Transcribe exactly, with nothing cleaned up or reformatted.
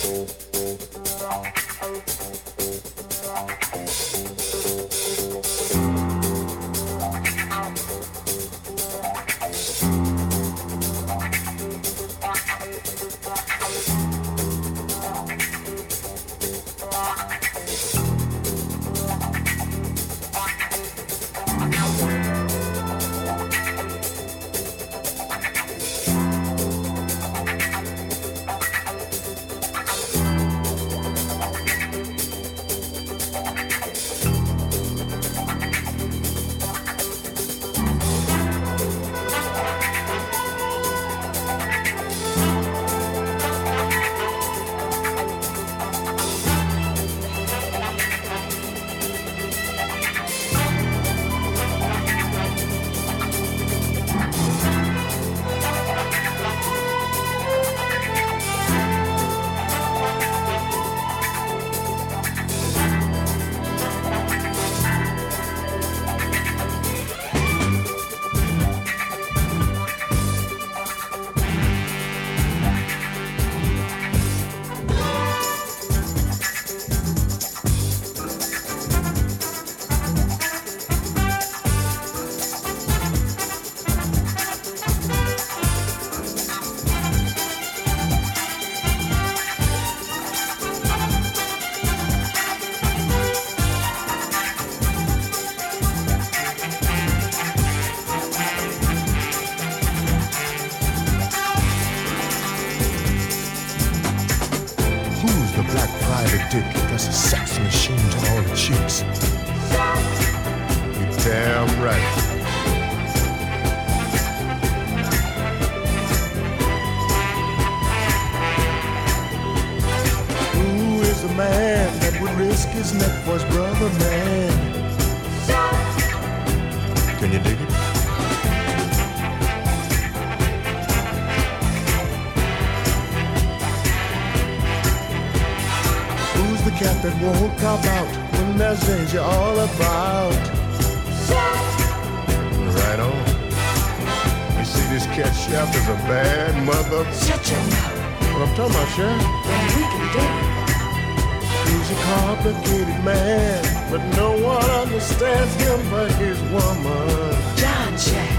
That's a sex machine to all the chicks. You're damn right. Who is the man that would risk his neck for his brother, man? Can you dig it? Who's the cat that won't cop out when there's danger all about? Right on. You see, this cat Shaft is a bad mother. Shut your mouth. What I'm talking about, Shaft? Then we can do it. He's a complicated man, but no one understands him but his woman. John Shaft.